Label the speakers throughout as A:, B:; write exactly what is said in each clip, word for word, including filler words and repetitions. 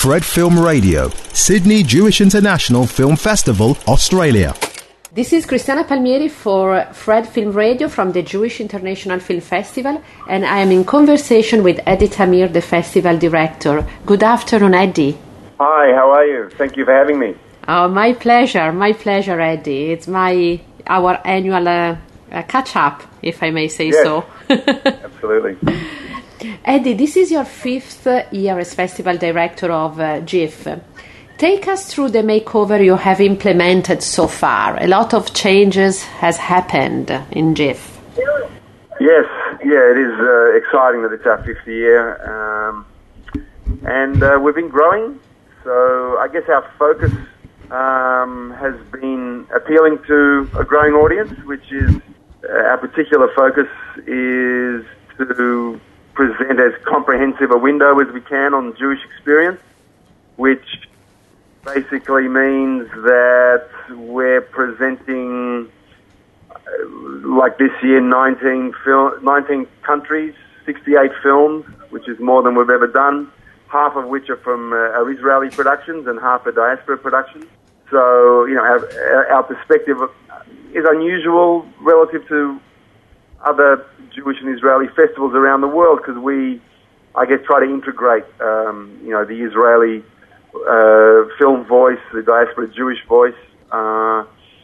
A: Fred Film Radio, Sydney Jewish International Film Festival, Australia.
B: This is Cristiana Palmieri for Fred Film Radio from the Jewish International Film Festival, and I am in conversation with Eddie Tamir, the festival director. Good afternoon, Eddie.
C: Hi, how are you? Thank you for having me.
B: Oh, my pleasure, my pleasure, Eddie. It's my our annual uh, uh, catch-up, if I may say
C: yes,
B: so.
C: Absolutely.
B: Eddie, this is your fifth year as festival director of uh, GIF. Take us through the makeover you have implemented so far. A lot of changes has happened in GIF.
C: Yes, yeah, it is uh, exciting that it's our fifth year. Um, and uh, we've been growing, so I guess our focus um, has been appealing to a growing audience, which is uh, our particular focus is to present as comprehensive a window as we can on Jewish experience, which basically means that we're presenting, uh, like this year, nineteen, fil- nineteen countries, sixty-eight films, which is more than we've ever done, half of which are from uh, our Israeli productions and half are diaspora productions. So, you know, our, our perspective is unusual relative to other Jewish and Israeli festivals around the world because we, I guess, try to integrate, um, you know, the Israeli Uh, film voice, the diaspora Jewish voice, uh,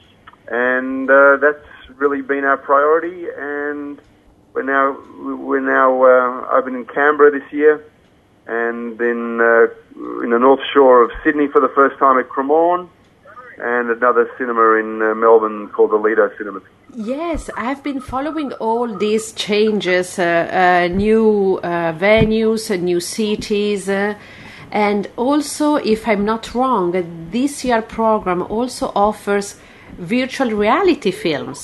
C: and uh, that's really been our priority. And we're now we're now uh, open in Canberra this year, and then uh, in the North Shore of Sydney for the first time at Cremorne, and another cinema in uh, Melbourne called the Lido Cinema.
B: Yes, I've been following all these changes, uh, uh, new uh, venues, uh, new cities. Uh, And also, if I'm not wrong, this year program also offers virtual reality films.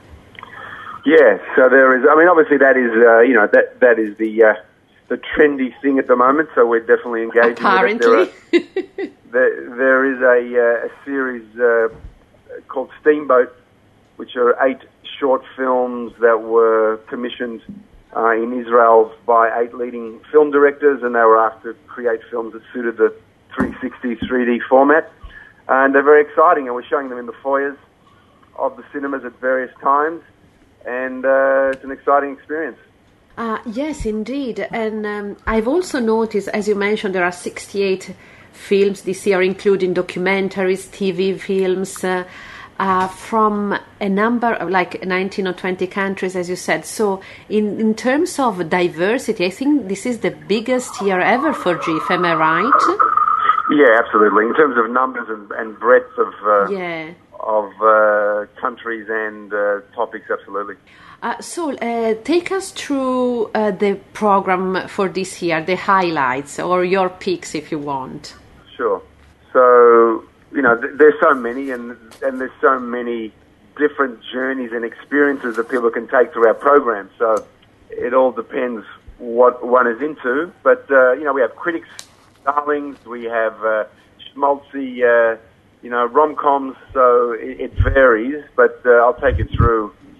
C: Yes, so there is. I mean, obviously, that is uh, you know that that is the uh, the trendy thing at the moment. So we're definitely engaging.
B: Apparently,
C: with it. There, are, there, there is a, uh, a series uh, called Steamboat, which are eight short films that were commissioned Uh, in Israel by eight leading film directors, and they were asked to create films that suited the three sixty three D format. And they're very exciting, and we're showing them in the foyers of the cinemas at various times, and uh, it's an exciting experience.
B: Uh, yes, indeed. And um, I've also noticed, as you mentioned, there are sixty-eight films this year, including documentaries, T V films, uh, Uh, from a number of like nineteen or twenty countries, as you said. So in, in terms of diversity, I think this is the biggest year ever for GIF, am I right?
C: Yeah, absolutely. In terms of numbers and, and breadth of uh,
B: yeah.
C: of uh, countries and uh, topics, absolutely.
B: Uh, so uh, take us through uh, the program for this year, the highlights, or your picks if you want.
C: Sure. So, you know, th- there's so many, and and there's so many different journeys and experiences that people can take through our program. So it all depends what one is into. But, uh, you know, we have critics, darlings, we have uh, schmaltzy, uh, you know, rom-coms, so it, it varies. But uh, I'll take you through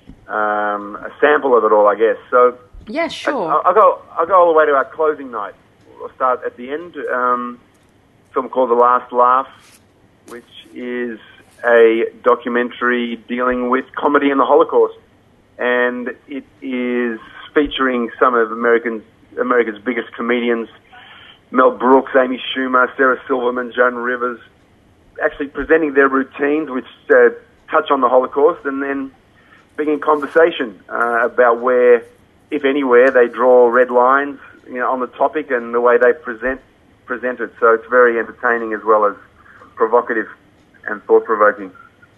C: um, a sample of it all, I guess. So
B: yeah, sure.
C: I, I'll, go, I'll go all the way to our closing night. We'll start at the end. Um, a film called The Last Laugh, which is a documentary dealing with comedy and the Holocaust. And it is featuring some of Americans, America's biggest comedians, Mel Brooks, Amy Schumer, Sarah Silverman, Joan Rivers, actually presenting their routines which uh, touch on the Holocaust, and then being in conversation uh, about where, if anywhere, they draw red lines, you know, on the topic and the way they present, present it. So it's very entertaining as well as provocative and thought-provoking.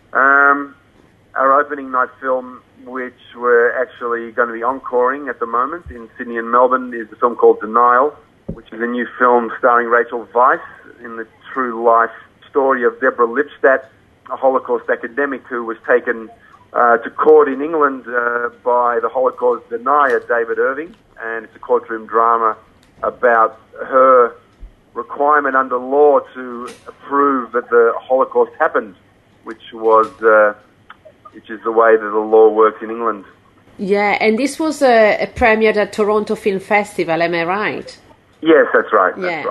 C: Um, our opening night film, which we're actually going to be encoring at the moment in Sydney and Melbourne, is a film called Denial, which is a new film starring Rachel Weisz in the true life story of Deborah Lipstadt, a Holocaust academic who was taken uh, to court in England uh, by the Holocaust denier David Irving, and it's a courtroom drama about her requirement under law to prove that the Holocaust happened, which was, uh, which is the way that the law works in England.
B: Yeah, and this was a, a premiere at Toronto Film Festival, am I right?
C: Yes, that's right. That's
B: yeah.
C: right.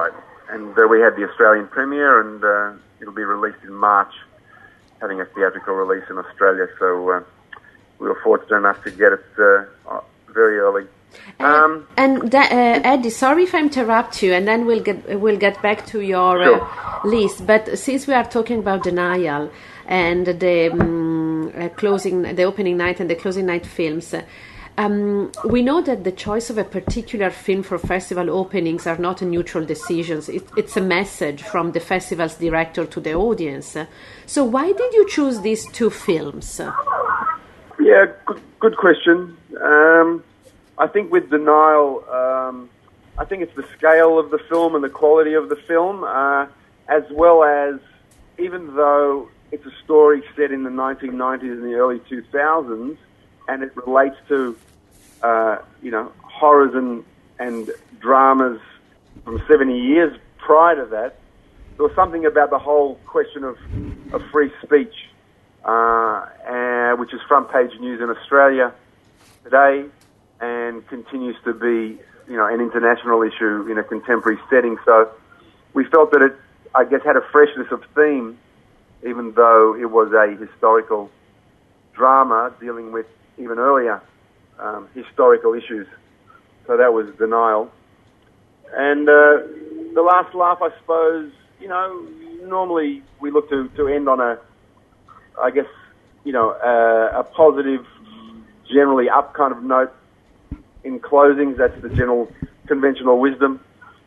C: and uh, we had the Australian premiere, and uh, it'll be released in March, having a theatrical release in Australia. So uh, we were fortunate enough to get it uh, very early.
B: Um, and that, uh, Eddie, sorry if I interrupt you, and then we'll get we'll get back to your
C: sure.
B: uh, list. But since we are talking about Denial and the um, uh, closing, the opening night and the closing night films, um, we know that the choice of a particular film for festival openings are not neutral decisions. It, it's a message from the festival's director to the audience. So why did you choose these two films?
C: Yeah, good, good question. Um, I think with Denial, um, I think it's the scale of the film and the quality of the film, uh, as well as, even though it's a story set in the nineteen nineties and the early two thousands, and it relates to, uh, you know, horrors and, and dramas from seventy years prior to that, there was something about the whole question of, of free speech, uh, and, which is front page news in Australia today, and continues to be, you know, an international issue in a contemporary setting. So we felt that it, I guess, had a freshness of theme, even though it was a historical drama dealing with even earlier um, historical issues. So that was Denial. And uh, The Last Laugh, I suppose, you know, normally we look to, to end on a, I guess, you know, a, a positive, generally up kind of note in closings. That's the general conventional wisdom.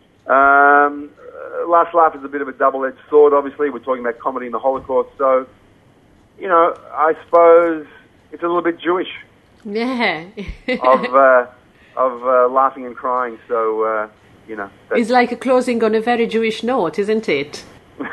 C: Um, Last Laugh is a bit of a double-edged sword, obviously. We're talking about comedy in the Holocaust. So, you know, I suppose it's a little bit Jewish.
B: Yeah.
C: of uh, of uh, laughing and crying. So, uh, you know.
B: It's like a closing on a very Jewish note, isn't it?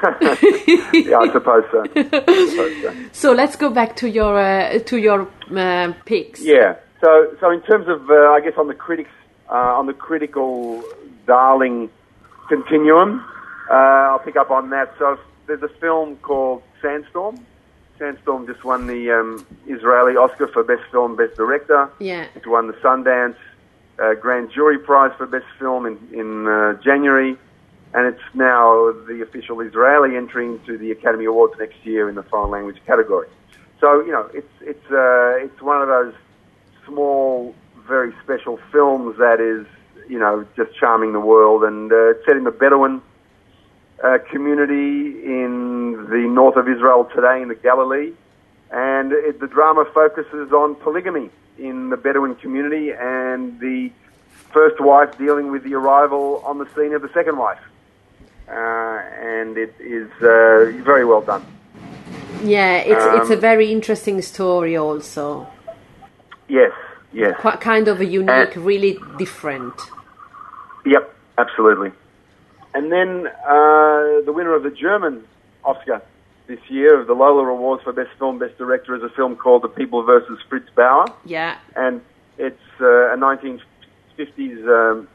C: Yeah, I suppose so. I suppose so.
B: So let's go back to your uh, to your uh, picks.
C: Yeah. So, so in terms of, uh, I guess, on the critics, uh, on the critical darling continuum, uh, I'll pick up on that. So, there's a film called Sandstorm. Sandstorm just won the um, Israeli Oscar for Best Film, Best Director.
B: Yeah.
C: It won the Sundance uh, Grand Jury Prize for Best Film in in uh, January, and it's now the official Israeli entry into the Academy Awards next year in the foreign language category. So, you know, it's it's uh, it's one of those small, very special films that is, you know, just charming the world, and uh, it's set in the Bedouin uh, community in the north of Israel today, in the Galilee, and it, the drama focuses on polygamy in the Bedouin community and the first wife dealing with the arrival on the scene of the second wife, uh, and it is uh, very well done.
B: Yeah, it's
C: um,
B: it's a very interesting story also.
C: Yes, yes.
B: Quite kind of a unique, and, really different.
C: Yep, absolutely. And then uh, the winner of the German Oscar this year of the Lola Awards for Best Film, Best Director is a film called The People versus Fritz Bauer.
B: Yeah. And
C: it's uh, a nineteen fifties um,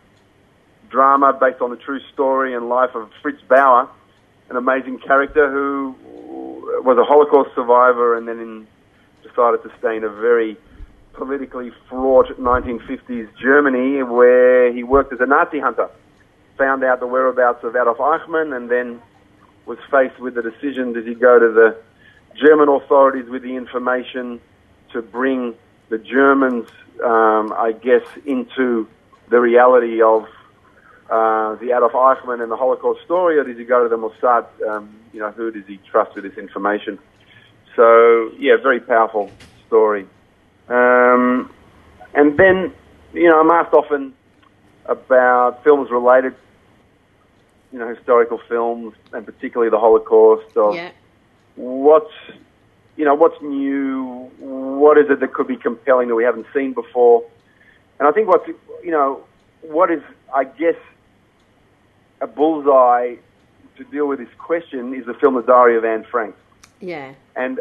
C: drama based on the true story and life of Fritz Bauer, an amazing character who was a Holocaust survivor and then in, decided to stay in a very politically fraught nineteen fifties Germany, where he worked as a Nazi hunter, found out the whereabouts of Adolf Eichmann, and then was faced with the decision: does he go to the German authorities with the information to bring the Germans, um, I guess, into the reality of uh, the Adolf Eichmann and the Holocaust story, or does he go to the Mossad? Um, you know, who does he trust with this information? So, yeah, very powerful story. Um, and then, you know, I'm asked often about films related, you know, historical films, and particularly the Holocaust, of
B: yeah.
C: what's, you know, what's new, what is it that could be compelling that we haven't seen before. And I think what's, you know, what is, I guess, a bullseye to deal with this question is the film The Diary of Anne Frank.
B: Yeah.
C: And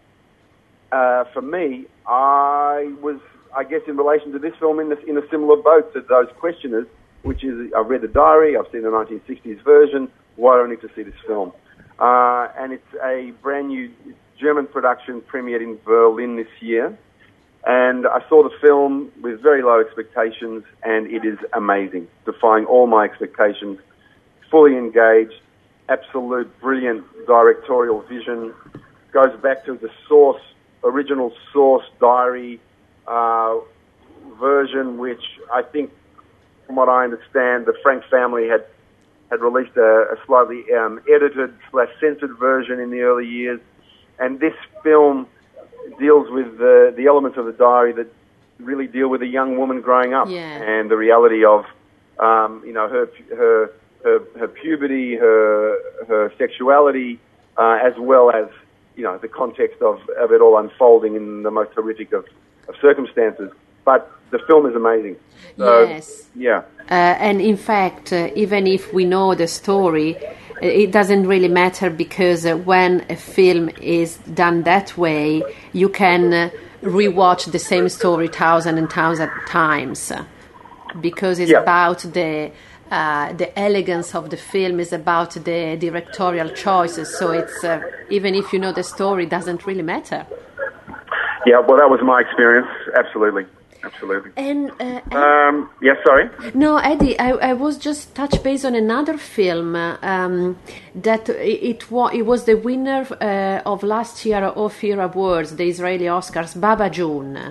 C: uh, for me, I was, I guess, in relation to this film, in, this, in a similar boat to those questioners, which is, I've read the diary, I've seen the nineteen sixties version, why do I need to see this film? Uh, and it's a brand new German production, premiered in Berlin this year. And I saw the film with very low expectations, and it is amazing, defying all my expectations. fully engaged, absolute brilliant directorial vision. Goes back to the source, original source diary uh, version, which I think, from what I understand, the Frank family had had released a, a slightly um, edited slash censored version in the early years. And this film deals with the, the elements of the diary that really deal with a young woman growing up
B: yeah.
C: and the reality of, um, you know, her her her, her puberty, her her sexuality, uh, as well as, you know, the context of, of it all unfolding in the most horrific of, of circumstances. But the film is amazing. So,
B: yes.
C: Yeah.
B: Uh, and in fact, uh, even if we know the story, it doesn't really matter, because uh, when a film is done that way, you can uh, rewatch the same story thousand and thousand times, uh, because it's
C: yeah.
B: about the uh, the elegance of the film, is about the directorial choices. So it's uh, even if you know the story, it doesn't really matter.
C: Yeah, well, that was my experience. Absolutely. Absolutely.
B: And, uh, and
C: um, yeah, sorry.
B: No, Eddie, I, I was just touch base on another film uh, um, that it, it, wa- it was the winner uh, of last year Ophir Awards, the Israeli Oscars, Baba June.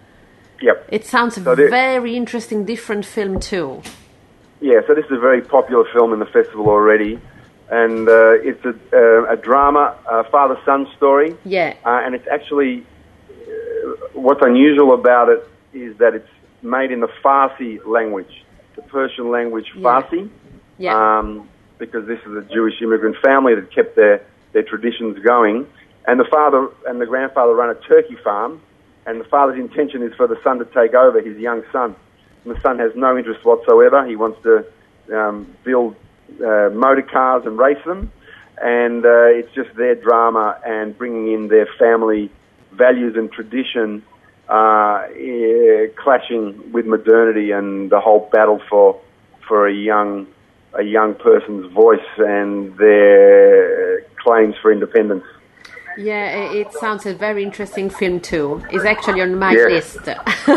C: Yep.
B: It sounds so very interesting, different film too.
C: Yeah, so this is a very popular film in the festival already, and uh, it's a, uh, a drama, a father-son story.
B: Yeah.
C: Uh, and it's actually, uh, what's unusual about it is that it's made in the Farsi language, the Persian language Farsi,
B: yeah.
C: Um, because this is a Jewish immigrant family that kept their, their traditions going. And the father and the grandfather run a turkey farm, and the father's intention is for the son to take over, his young son. And the son has no interest whatsoever. He wants to um, build uh, motor cars and race them, and uh, it's just their drama and bringing in their family values and tradition, Uh, yeah, clashing with modernity and the whole battle for for a young a young person's voice and their claims for independence.
B: Yeah, it sounds a very interesting film too. It's actually on my
C: yes.
B: list.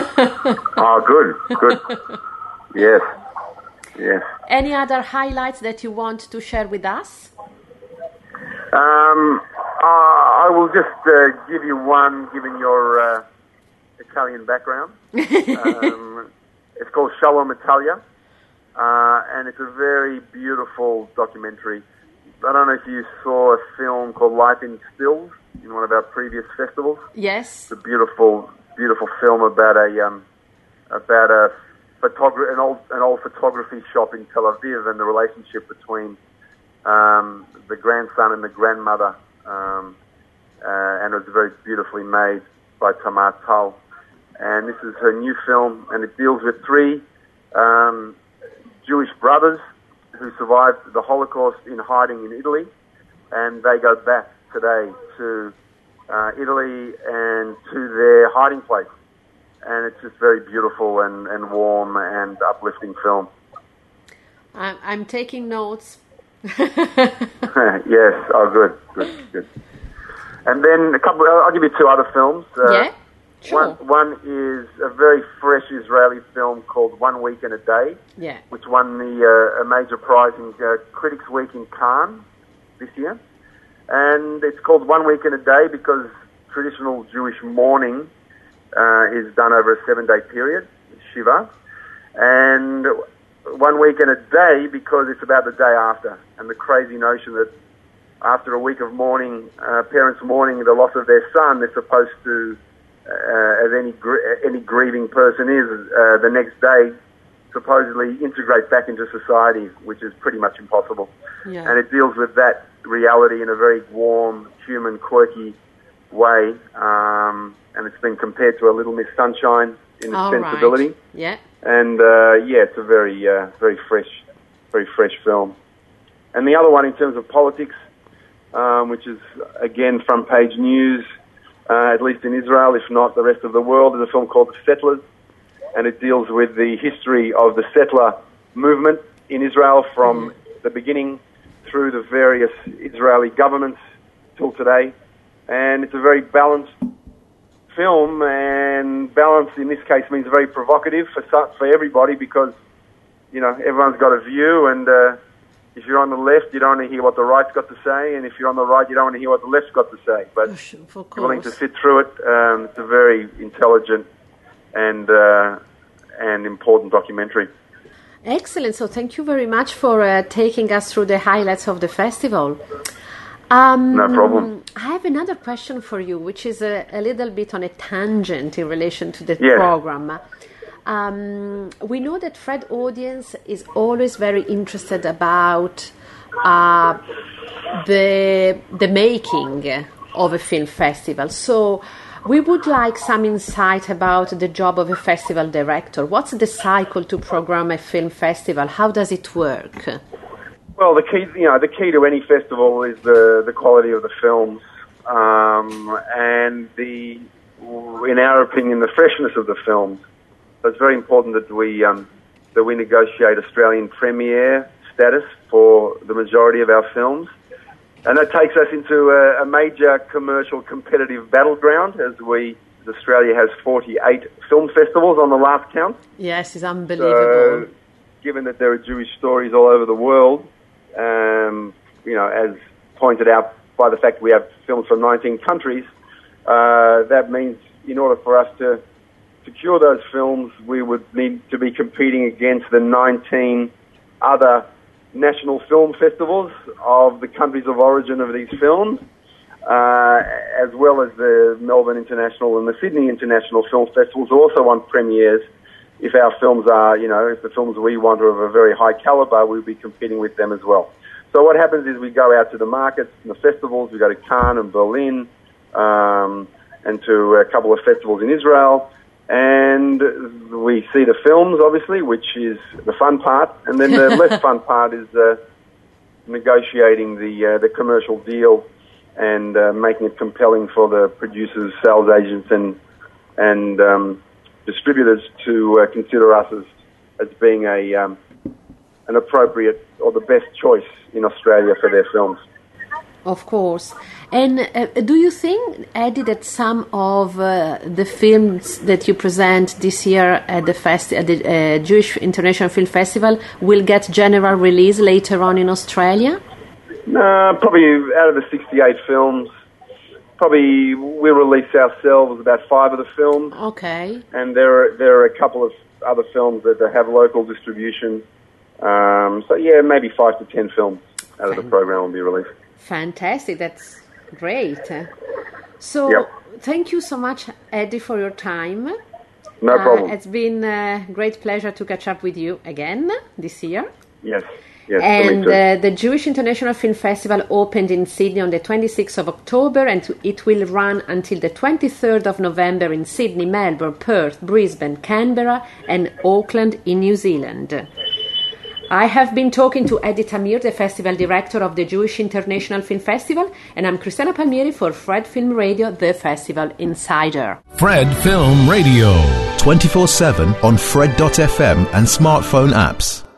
C: Oh, good, good. Yes, yes.
B: Any other highlights that you want to share with us?
C: Um, uh, I will just uh, give you one, given your Uh, Italian background. um, it's called Shalom Italia, uh, and it's a very beautiful documentary. I don't know if you saw a film called Life in Stills in one of our previous festivals.
B: Yes.
C: It's a beautiful, beautiful film about a um, about a photographer, an old an old photography shop in Tel Aviv, and the relationship between um, the grandson and the grandmother, um, uh, and it was very beautifully made by Tamar Tal. And this is her new film, and it deals with three um, Jewish brothers who survived the Holocaust in hiding in Italy, and they go back today to uh, Italy and to their hiding place. And it's just very beautiful and, and warm and uplifting film.
B: I'm, I'm taking notes.
C: Yes, oh good, good, good. And then a couple, I'll give you two other films. Uh,
B: yeah? Sure.
C: One, one is a very fresh Israeli film called One Week and a Day,
B: yeah.
C: which won the uh, a major prize in uh, Critics' Week in Cannes this year. And it's called One Week and a Day because traditional Jewish mourning uh, is done over a seven-day period, Shiva. And One Week and a Day because it's about the day after, and the crazy notion that after a week of mourning, uh, parents mourning the loss of their son, they're supposed to, Uh, as any gr- any grieving person is, uh, the next day supposedly integrate back into society, which is pretty much impossible.
B: Yeah.
C: And it deals with that reality in a very warm, human, quirky way. Um, and it's been compared to A Little Miss Sunshine in its
B: All
C: sensibility.
B: Right. Yeah.
C: And uh, yeah, it's a very uh, very fresh, very fresh film. And the other one in terms of politics, um, which is again front page news. Uh, at least in Israel, if not the rest of the world, is a film called The Settlers, and it deals with the history of the settler movement in Israel from mm. the beginning through the various Israeli governments till today. And it's a very balanced film, and balance in this case means very provocative for for everybody because, you know, everyone's got a view, and uh, if you're on the left, you don't want to hear what the right's got to say, and if you're on the right, you don't want to hear what the left's got to say. But
B: you're
C: willing to sit through it. Um, it's a very intelligent and uh, and important documentary.
B: Excellent. So thank you very much for uh, taking us through the highlights of the festival. Um,
C: no problem.
B: I have another question for you, which is a, a little bit on a tangent in relation to the
C: yes.
B: program. Um, we know that Fred audience is always very interested about uh, the the making of a film festival. So we would like some insight about the job of a festival director. What's the cycle to program a film festival? How does it work?
C: Well, the key, you know, the key to any festival is the the quality of the films, um, and the, in our opinion, the freshness of the films. So it's very important that we um, that we negotiate Australian premiere status for the majority of our films, and that takes us into a, a major commercial competitive battleground. As we, as Australia has forty-eight film festivals on the last count.
B: Yes, it's unbelievable.
C: So, given that there are Jewish stories all over the world, um, you know, as pointed out by the fact we have films from nineteen countries, uh, that means in order for us to secure those films, we would need to be competing against the nineteen other national film festivals of the countries of origin of these films, uh, as well as the Melbourne International and the Sydney International Film Festivals who also want premieres. If our films are, you know, if the films we want are of a very high caliber, we'll be competing with them as well. So what happens is we go out to the markets and the festivals. We go to Cannes and Berlin, um, and to a couple of festivals in Israel. And we see the films, obviously, which is the fun part. And then the less fun part is uh, negotiating the uh, the commercial deal and uh, making it compelling for the producers, sales agents, and and um, distributors to uh, consider us as as being a um, an appropriate or the best choice in Australia for their films.
B: Of course. And uh, do you think, Eddie, that some of uh, the films that you present this year at the, festi- at the uh, Jewish International Film Festival will get general release later on in Australia?
C: No, probably out of the sixty-eight films, probably we'll release ourselves about five of the films.
B: Okay.
C: And there are, there are a couple of other films that have local distribution. Um, so, yeah, maybe five to ten films out of the program will be released.
B: Fantastic. That's great. So
C: yep.
B: Thank you so much, Eddie, for your time.
C: No problem.
B: Uh, it's been a great pleasure to catch up with you again this year.
C: Yes. Yes,
B: and uh, the Jewish International Film Festival opened in Sydney on the twenty-sixth of October, and it will run until the twenty-third of November in Sydney, Melbourne, Perth, Brisbane, Canberra and Auckland in New Zealand. I have been talking to Eddie Tamir, the festival director of the Jewish International Film Festival, and I'm Cristiana Palmieri for Fred Film Radio, the Festival Insider.
A: Fred Film Radio. twenty-four seven on Fred dot f m and smartphone apps.